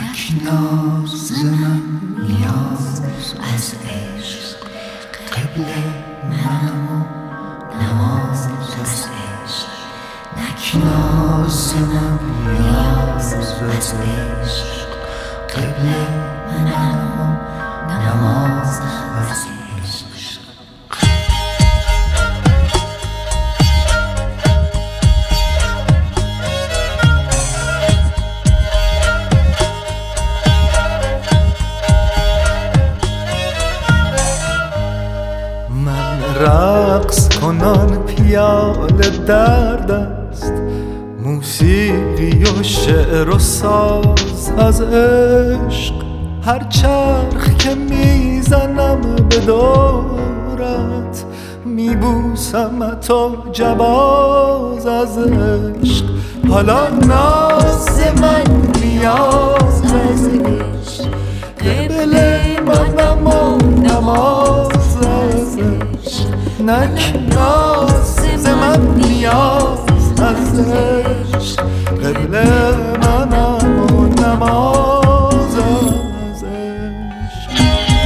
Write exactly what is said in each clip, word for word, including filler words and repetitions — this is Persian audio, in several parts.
نک ناز من نیاز از عشق، قبله منم و نماز از عشق. نک ناز من نیاز از عشق، قبله منم و نماز از عشق. رقص کنان پیاله در دست، موسیقی و شعر و ساز از عشق. هر چرخ که میزنم به دورت، میبوسمت و جواز از عشق. حالا ناز من نیاز از عشق، قبل منم و نماز از عشق. نک ناز من نیاز از عشق، قبل منم و نماز از عشق.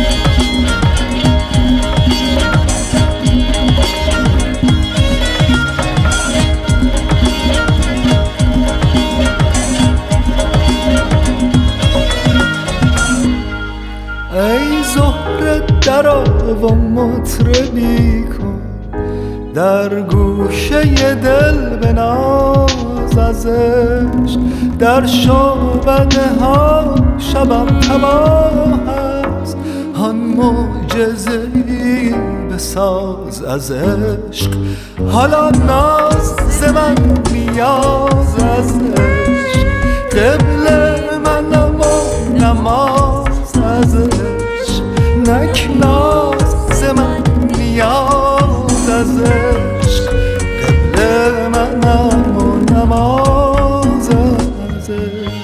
ای زهره درآ و مطربی کن، در گوشه دل بناز از عشق. در شعبده ها شبم تباه است، آن معجزه‌ای بساز از عشق. حالا ناز من نیاز از عشق، قبل منم و نماز از عشق. نک ناز من نیاز از عشق، قبل منم و نماز از عشق.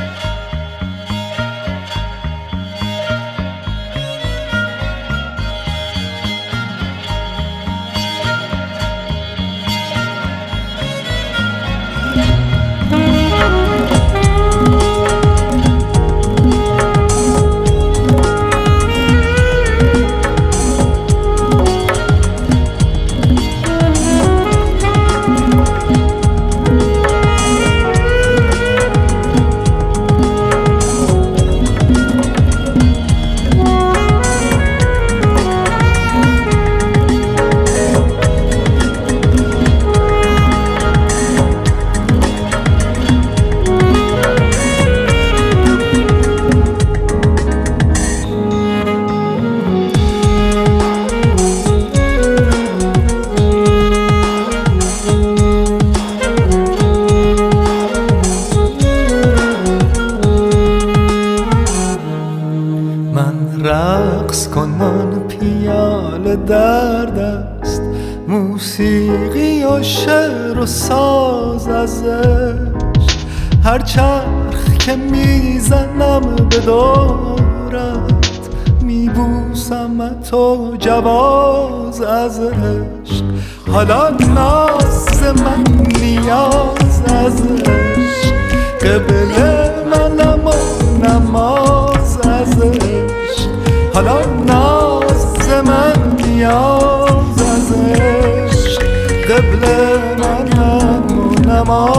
رقص کنان پیاله در دست، موسیقی و شعر و ساز از عشق. هر چرخ که میزنم به دورت، میبوسمت و جواز از عشق. حالا ناز من نیاز از عشق، قبل منم و نماز از عشق. حالا ناز من نیاز از عشق، قبل منم و نماز